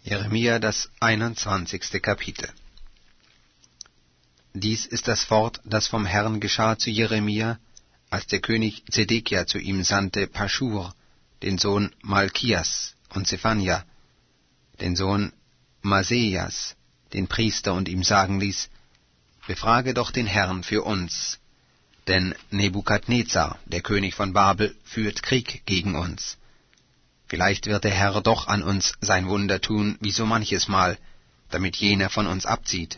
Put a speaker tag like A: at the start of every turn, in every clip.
A: Jeremia, das 21. Kapitel. Dies ist das Wort, das vom Herrn geschah zu Jeremia, als der König Zedekia zu ihm sandte Paschur, den Sohn Malkias, und Zephania, den Sohn Masejas, den Priester, und ihm sagen ließ: Befrage doch den Herrn für uns, denn Nebukadnezar, der König von Babel, führt Krieg gegen uns. Vielleicht wird der Herr doch an uns sein Wunder tun, wie so manches Mal, damit jener von uns abzieht.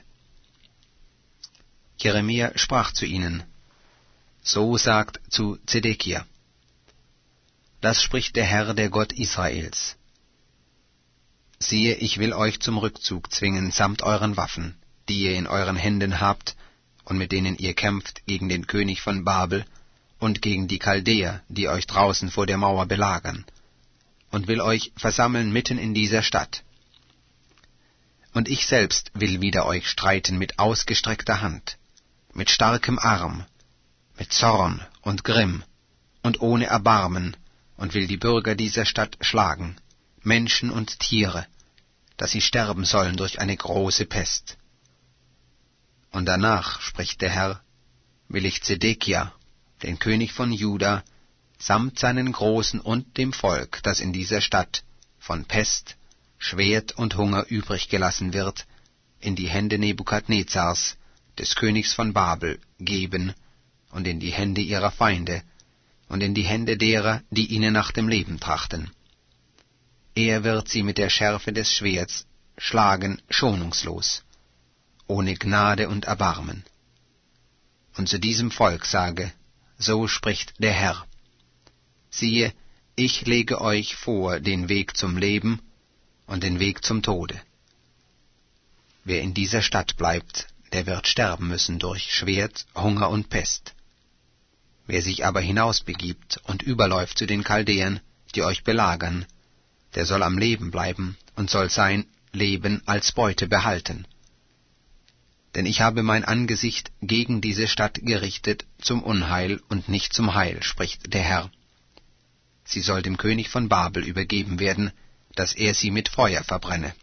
A: Jeremia sprach zu ihnen: So sagt zu Zedekia: Das spricht der Herr, der Gott Israels. Siehe, ich will euch zum Rückzug zwingen samt euren Waffen, die ihr in euren Händen habt und mit denen ihr kämpft gegen den König von Babel und gegen die Chaldäer, die euch draußen vor der Mauer belagern, und will euch versammeln mitten in dieser Stadt. Und ich selbst will wider euch streiten mit ausgestreckter Hand, mit starkem Arm, mit Zorn und Grimm und ohne Erbarmen, und will die Bürger dieser Stadt schlagen, Menschen und Tiere, dass sie sterben sollen durch eine große Pest. Und danach, spricht der Herr, will ich Zedekia, den König von Juda, samt seinen Großen und dem Volk, das in dieser Stadt von Pest, Schwert und Hunger übrig gelassen wird, in die Hände Nebukadnezars, des Königs von Babel, geben und in die Hände ihrer Feinde und in die Hände derer, die ihnen nach dem Leben trachten. Er wird sie mit der Schärfe des Schwerts schlagen, schonungslos, ohne Gnade und Erbarmen. Und zu diesem Volk sage: So spricht der Herr: Siehe, ich lege euch vor den Weg zum Leben und den Weg zum Tode. Wer in dieser Stadt bleibt, der wird sterben müssen durch Schwert, Hunger und Pest. Wer sich aber hinausbegibt und überläuft zu den Chaldäern, die euch belagern, der soll am Leben bleiben und soll sein Leben als Beute behalten. Denn ich habe mein Angesicht gegen diese Stadt gerichtet zum Unheil und nicht zum Heil, spricht der Herr. Sie soll dem König von Babel übergeben werden, dass er sie mit Feuer verbrenne.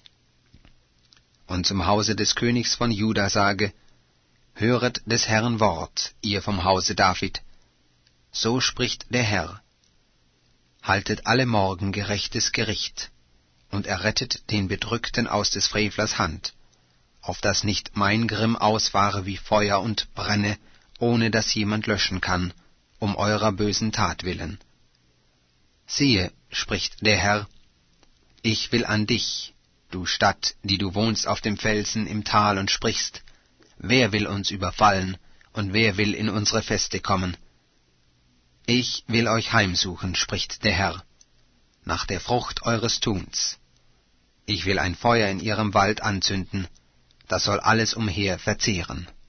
A: Und zum Hause des Königs von Juda sage: Höret des Herrn Wort, ihr vom Hause David. So spricht der Herr: Haltet alle Morgen gerechtes Gericht und errettet den Bedrückten aus des Frevlers Hand, auf dass nicht mein Grimm ausfahre wie Feuer und brenne, ohne dass jemand löschen kann, um eurer bösen Tat willen. Siehe, spricht der Herr, ich will an dich, du Stadt, die du wohnst auf dem Felsen im Tal und sprichst: Wer will uns überfallen und wer will in unsere Feste kommen? Ich will euch heimsuchen, spricht der Herr, nach der Frucht eures Tuns. Ich will ein Feuer in ihrem Wald anzünden, das soll alles umher verzehren.